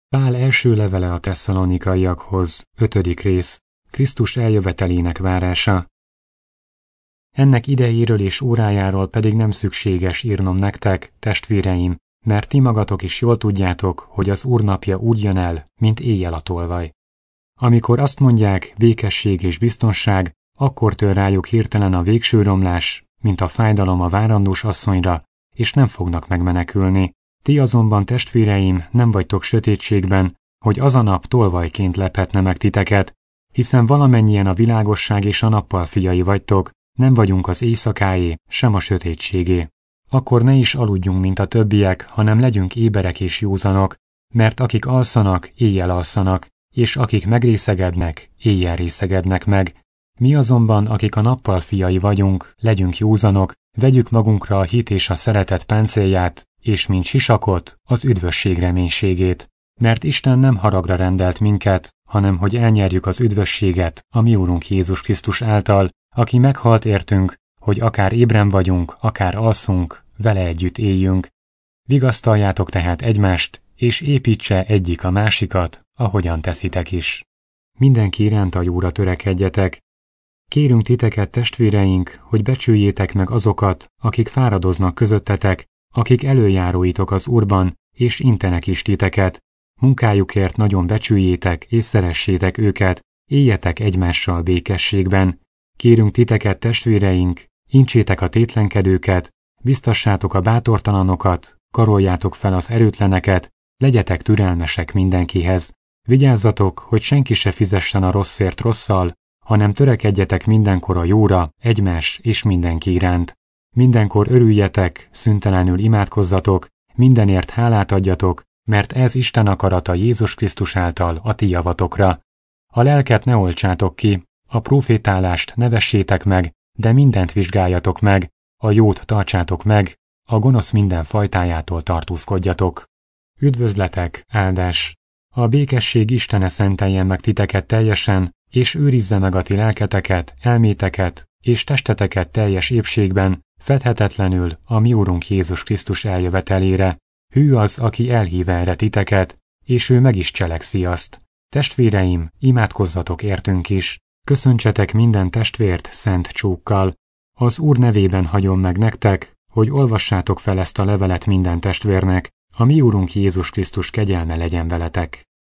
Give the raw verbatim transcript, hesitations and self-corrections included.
Pál első levele a tesszalonikaiakhoz, ötödik rész, Krisztus eljövetelének várása. Ennek idejéről és órájáról pedig nem szükséges írnom nektek, testvéreim, mert ti magatok is jól tudjátok, hogy az Úr napja úgy jön el, mint éjjel a tolvaj. Amikor azt mondják békesség és biztonság, akkor tör rájuk hirtelen a végső romlás, mint a fájdalom a várandós asszonyra, és nem fognak megmenekülni. Ti azonban, testvéreim, nem vagytok sötétségben, hogy az a nap tolvajként lephetne meg titeket, hiszen valamennyien a világosság és a nappal fiai vagytok, nem vagyunk az éjszakáé, sem a sötétségé. Akkor ne is aludjunk, mint a többiek, hanem legyünk éberek és józanok, mert akik alszanak, éjjel alszanak, és akik megrészegednek, éjjel részegednek meg. Mi azonban, akik a nappal fiai vagyunk, legyünk józanok, vegyük magunkra a hit és a szeretet páncélját, és mint sisakot, az üdvösség reménységét. Mert Isten nem haragra rendelt minket, hanem hogy elnyerjük az üdvösséget a mi Úrunk Jézus Krisztus által, aki meghalt értünk, hogy akár ébren vagyunk, akár alszunk, vele együtt éljünk. Vigasztaljátok tehát egymást, és építse egyik a másikat, ahogyan teszitek is. Mindenki iránt a jóra törekedjetek. Kérünk titeket, testvéreink, hogy becsüljétek meg azokat, akik fáradoznak közöttetek, akik előjáróitok az Úrban, és intenek is titeket. Munkájukért nagyon becsüljétek, és szeressétek őket, éljetek egymással békességben. Kérünk titeket, testvéreink, intsétek a tétlenkedőket, biztassátok a bátortalanokat, karoljátok fel az erőtleneket, legyetek türelmesek mindenkihez. Vigyázzatok, hogy senki se fizessen a rosszért rosszal, hanem törekedjetek mindenkor a jóra, egymás és mindenki iránt. Mindenkor örüljetek, szüntelenül imádkozzatok, mindenért hálát adjatok, mert ez Isten akarata Jézus Krisztus által a ti javatokra. A lelket ne oltsátok ki, a profétálást ne vessétek meg, de mindent vizsgáljatok meg, a jót tartsátok meg, a gonosz minden fajtájától tartózkodjatok. Üdvözletek, áldás! A békesség Istene szenteljen meg titeket teljesen, és őrizze meg a ti lelketeket, elméteket és testeteket teljes épségben, fedhetetlenül a mi Úrunk Jézus Krisztus eljövetelére. Hű az, aki elhív erre titeket, és ő meg is cselekszi azt. Testvéreim, imádkozzatok értünk is, köszöntsetek minden testvért szent csókkal. Az Úr nevében hagyom meg nektek, hogy olvassátok fel ezt a levelet minden testvérnek, a mi Úrunk Jézus Krisztus kegyelme legyen veletek.